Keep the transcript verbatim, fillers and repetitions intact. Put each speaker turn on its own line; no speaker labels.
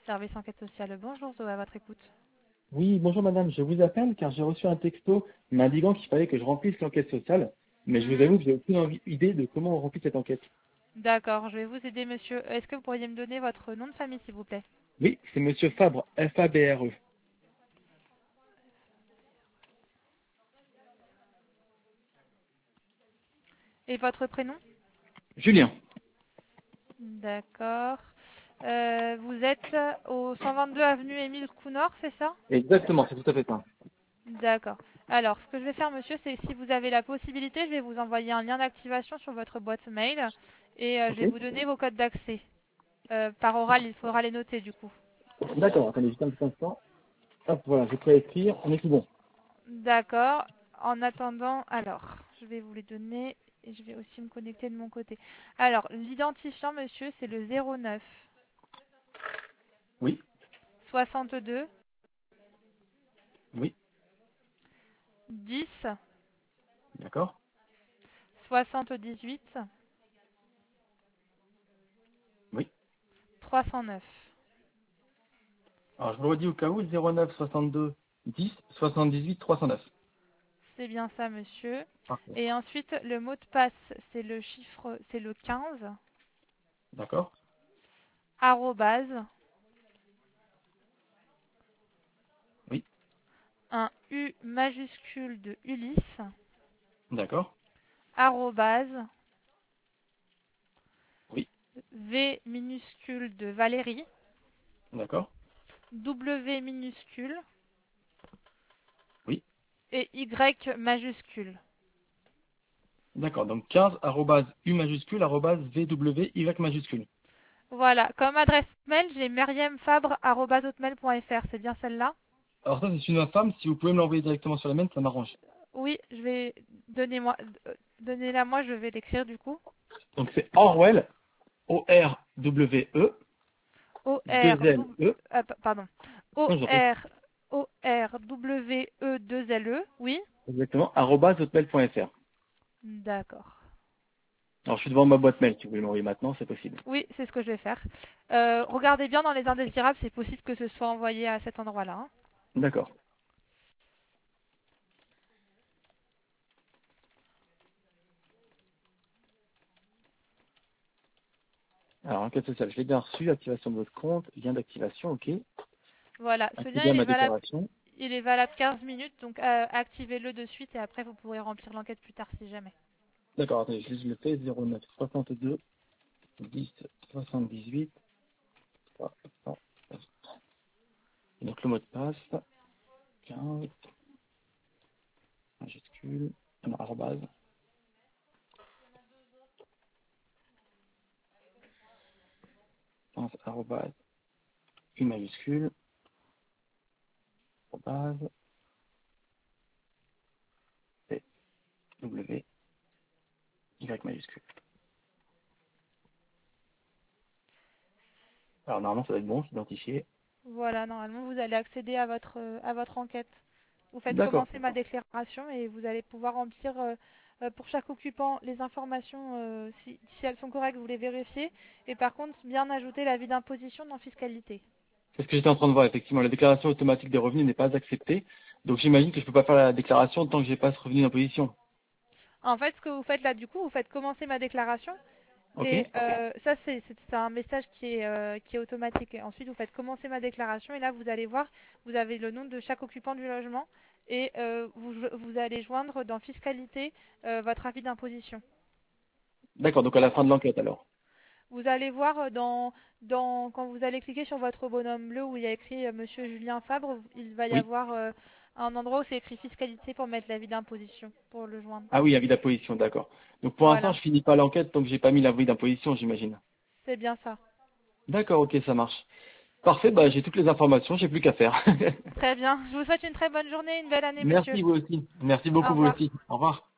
Service enquête sociale, bonjour, Zoé, à votre écoute.
Oui, bonjour madame, je vous appelle car j'ai reçu un texto m'indiquant qu'il fallait que je remplisse l'enquête sociale, mais je vous
Mhm.
avoue que j'ai aucune envie- idée de comment on remplit cette enquête.
D'accord, je vais vous aider, monsieur. Est-ce que vous pourriez me donner votre nom de famille, s'il vous plaît?
Oui, c'est monsieur Fabre, F A B R E.
Et votre prénom?
Julien.
D'accord. Euh, vous êtes au cent vingt-deux avenue Émile Counor, c'est ça?
Exactement, c'est tout à fait ça.
D'accord. Alors, ce que je vais faire, monsieur, c'est si vous avez la possibilité, je vais vous envoyer un lien d'activation sur votre boîte mail et euh, je
Ok.
vais vous donner vos codes d'accès. Euh, par oral, il faudra les noter du coup.
D'accord, attendez juste un petit instant. Hop, voilà, j'ai prêt à écrire, on est tout bon.
D'accord. En attendant, alors, je vais vous les donner et je vais aussi me connecter de mon côté. Alors, l'identifiant, monsieur, c'est le zéro neuf
Oui,
soixante-deux
oui,
dix
d'accord.
soixante-dix-huit
Oui.
trois cent neuf.
Alors je vous le redis au cas où, zéro neuf soixante-deux dix soixante-dix-huit trois cent neuf.
C'est bien ça, monsieur.
Parfait.
Et ensuite, le mot de passe, c'est le chiffre, c'est le quinze,
D'accord.
arrobase,
Oui,
un U majuscule de Ulysse,
d'accord.
arrobase,
Oui,
V minuscule de Valérie,
d'accord.
W minuscule
Oui,
et Y majuscule.
d'accord. Donc quinze arrobase U majuscule arrobase V W Y majuscule.
Voilà, comme adresse mail, j'ai myriamfabre arobase hotmail point f r, c'est bien celle-là?
Alors ça, c'est une femme. Si vous pouvez me l'envoyer directement sur la mienne, ça m'arrange.
Oui, je vais... Donnez-moi... euh, Donnez-la moi, je vais l'écrire du coup.
Donc c'est Orwell, O R W E, deux
O-R...
L E.
ah, pa- pardon.
Non, j'en prie.
O-R... O-R-W-E-deux-L-E, oui?
Exactement, arobase hotmail point F R.
D'accord.
Alors je suis devant ma boîte mail. Si vous voulez m'envoyer maintenant, c'est possible.
Oui, c'est ce que je vais faire. Euh, regardez bien dans les indésirables, c'est possible que ce soit envoyé à cet endroit-là, hein.
D'accord. Alors enquête sociale, je l'ai bien reçu. Activation de votre compte, lien d'activation, ok.
Voilà, ce lien,
Accéder à
il est
ma
valable,
déclaration.
il est valable quinze minutes, donc euh, activez-le de suite et après vous pourrez remplir l'enquête plus tard si jamais.
D'accord, attendez, je je le fais. zéro neuf soixante-deux dix soixante-dix-huit. trois cent neuf. Et donc le mot de passe, quinze, majuscule, ah non, arrobase, quinze, arrobase, U majuscule, arrobase, P, W, Y majuscule. Alors normalement ça va être bon, c'est identifié.
Voilà, normalement vous allez accéder à votre, euh, à votre enquête. Vous faites
D'accord.
commencer ma déclaration et vous allez pouvoir remplir euh, euh, pour chaque occupant les informations, euh, si, si elles sont correctes, vous les vérifiez. Et par contre, bien ajouter l'avis d'imposition dans fiscalité.
C'est ce que j'étais en train de voir, effectivement. La déclaration automatique des revenus n'est pas acceptée. Donc j'imagine que je ne peux pas faire la déclaration tant que j'ai pas ce revenu d'imposition.
En fait, ce que vous faites là, du coup, vous faites commencer ma déclaration.
Ok.
Et euh, ça, c'est c'est un message qui est, euh, qui est automatique. Et ensuite, vous faites commencer ma déclaration et là, vous allez voir, vous avez le nom de chaque occupant du logement et euh, vous, vous allez joindre dans fiscalité euh, votre avis d'imposition.
D'accord, donc à la fin de l'enquête alors.
Vous allez voir dans, dans, quand vous allez cliquer sur votre bonhomme bleu où il y a écrit euh, Monsieur Julien Fabre, il va y
Oui.
avoir euh, un endroit où c'est écrit fiscalité pour mettre l'avis d'imposition, pour le joindre.
Ah oui, avis d'imposition, d'accord. Donc pour l'instant,
Voilà,
je finis pas l'enquête tant que j'ai pas mis l'avis d'imposition, j'imagine.
c'est bien ça.
D'accord, ok, ça marche. Parfait, bah j'ai toutes les informations, j'ai plus qu'à faire.
Très bien. Je vous souhaite une très bonne journée, une belle année, monsieur.
Merci vous aussi. Merci beaucoup
Au
vous
revoir.
aussi. Au revoir.